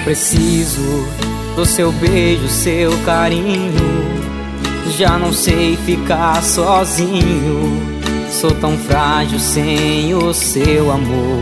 preciso do seu beijo, seu carinho. Já não sei ficar sozinho, sou tão frágil sem o seu amor.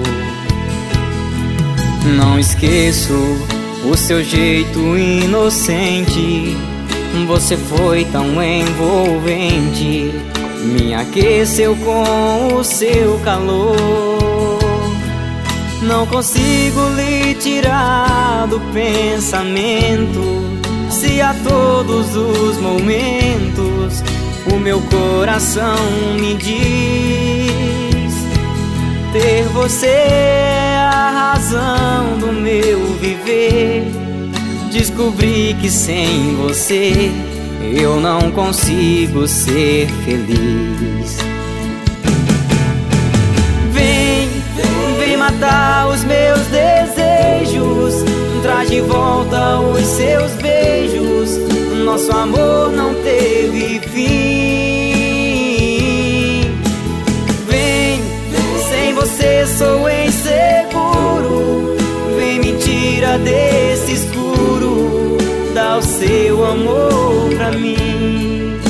Não esqueço o seu jeito inocente, você foi tão envolvente, me aqueceu com o seu calor. Não consigo lhe tirar do pensamento, se a todos os momentos o meu coração me diz: ter você é a razão do meu viver. Descobri que sem você eu não consigo ser feliz. Vem matar os meus desejos, traz de volta os seus beijos. Nosso amor não teve fim. Vem, sem você sou inseguro. Vem, me tira desse escuro, dá o seu amor pra mim.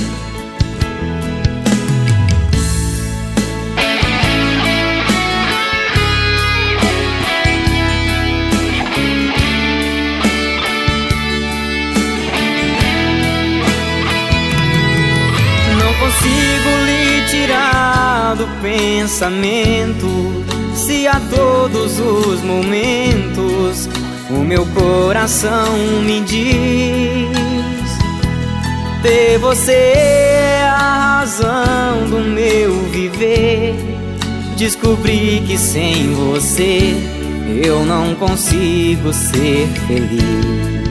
Consigo lhe tirar do pensamento, se a todos os momentos o meu coração me diz: ter você é a razão do meu viver. Descobri que sem você eu não consigo ser feliz.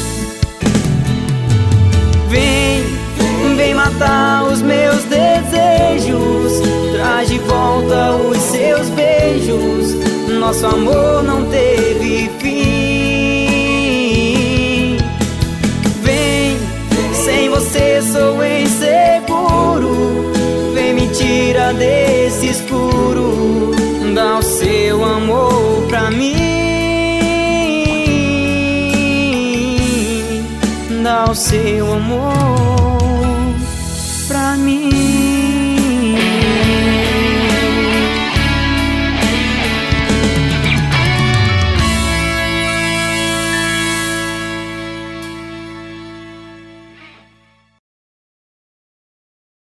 Vem matar os meus desejos, traz de volta os seus beijos. Nosso amor não teve fim. Vem, sem você sou inseguro. Vem, me tira desse escuro, dá o seu amor pra mim. Dá o seu amor pra mim.